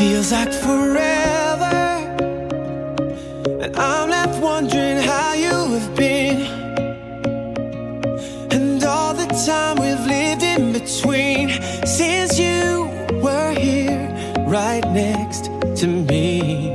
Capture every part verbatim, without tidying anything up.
Feels like forever, and I'm left wondering how you have been, and all the time we've lived in between since you were here right next to me.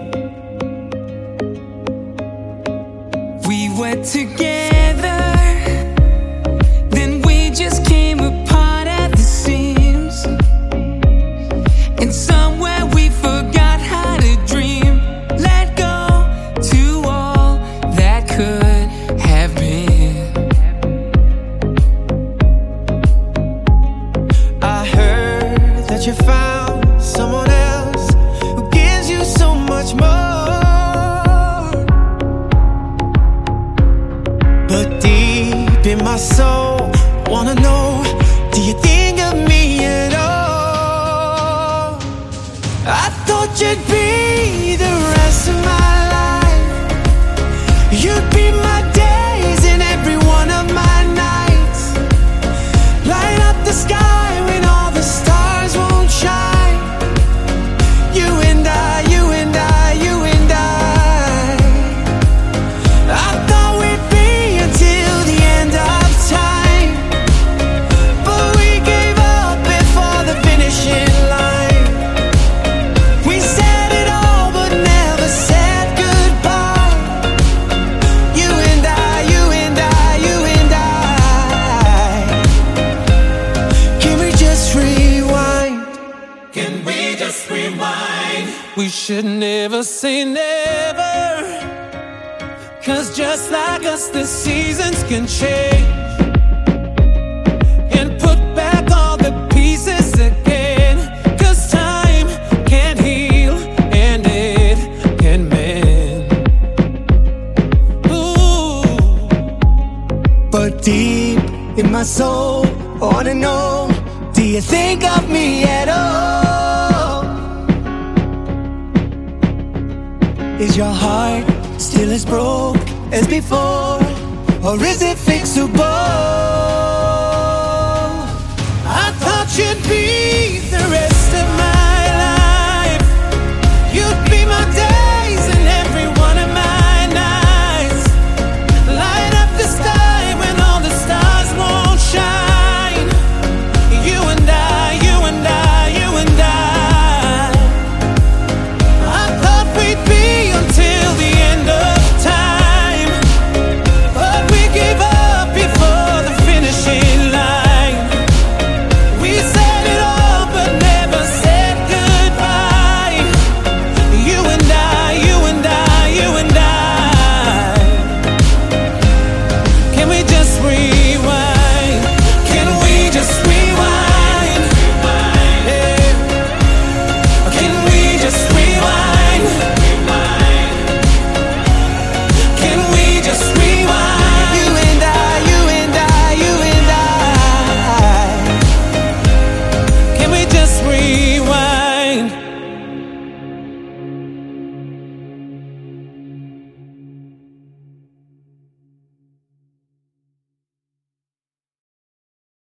We were together, then we just came apart at the seams, and somewhere we forgot how to dream, let go to all that could have been. I heard that you found someone else who gives you so much more, but deep in my soul, wanna know, do you think of me at all? I thought you'd be the rest of my life. You'd be my days and every one of my nights. Light up the sky when all the stars won't shine. You and I, you and I, you and I. I thought we'd be until the end of time, but we gave up before the finishing line. We said it all but never said goodbye. You and I, you and I, you and I. Can we just rewind? Can we just rewind? We should never say never, 'cause just like us, the seasons can change and put back all the pieces again. 'Cause time can heal and it can mend. Ooh. But deep in my soul, I wanna know, do you think of me at all? Is your heart still as broke as before, or is it fixable? I thought you'd be the rest of my